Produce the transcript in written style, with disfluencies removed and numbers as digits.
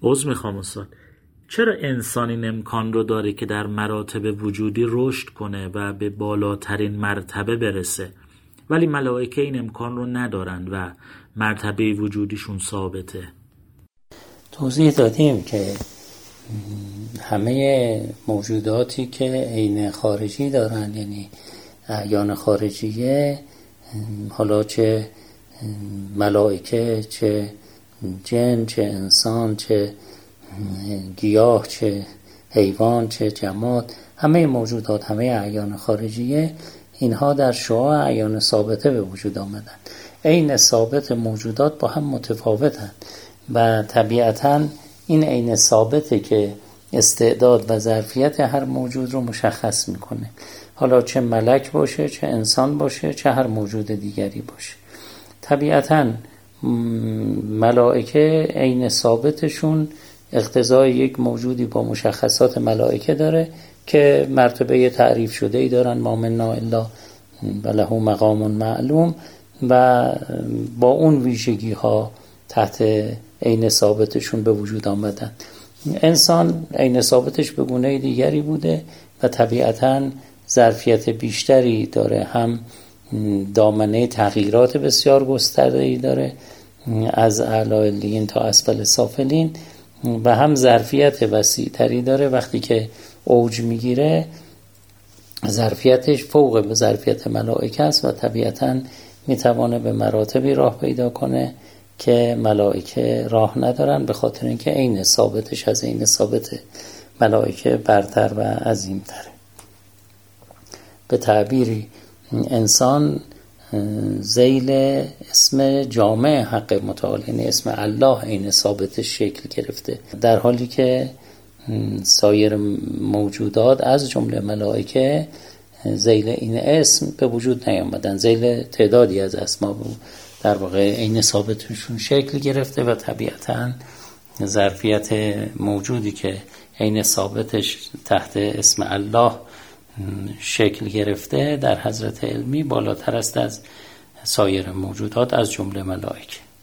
عذر میخوام استاد، چرا انسان این امکان رو داره که در مراتب وجودی رشد کنه و به بالاترین مرتبه برسه، ولی ملائکه این امکان رو ندارن و مرتبه وجودیشون ثابته؟ توضیح دادیم که همه موجوداتی که عین خارجی دارن، یعنی اعیان خارجیه، حالا چه ملائکه، چه جن، چه انسان، چه گیاه، چه حیوان، چه جماد، همه موجودات، همه اعیان خارجیه، اینها در شعاع اعیان ثابته به وجود آمدن. عین ثابت موجودات با هم متفاوتن و طبیعتاً این عین ثابته که استعداد و ظرفیت هر موجود رو مشخص میکنه، حالا چه ملک باشه، چه انسان باشه، چه هر موجود دیگری باشه. طبیعتاً ملائکه عین ثابتشون اقتضای یک موجودی با مشخصات ملائکه داره که مرتبه تعریف شده ای دارن، ما منا الا و له مقام معلوم، و با اون ویژگی ها تحت عین ثابتشون به وجود آمدن. انسان عین ثابتش به گونه دیگری بوده و طبیعتاً ظرفیت بیشتری داره، هم دامنه تغییرات بسیار گسترده‌ای داره از اعلی علیین تا اسفل سافلین، و هم ظرفیت وسیع‌تری داره. وقتی که اوج میگیره ظرفیتش فوق ظرفیت ملائکه است و طبیعتاً میتوانه به مراتبی راه پیدا کنه که ملائکه راه ندارن، به خاطر اینکه عین ثابتش از عین ثابت ملائکه برتر و عظیم‌تره. به تعبیری انسان ذیل اسم جامع حق متعال، یعنی اسم الله عین ثابتش شکل گرفته، در حالی که سایر موجودات از جمله ملائکه ذیل این اسم به وجود نیامدن، ذیل تعدادی از اسما در واقع عین ثابتشون شکل گرفته و طبیعتاً ظرفیت موجودی که عین ثابتش تحت اسم الله شکل گرفته در حضرت علمی بالاتر است از سایر موجودات از جمله ملائکه.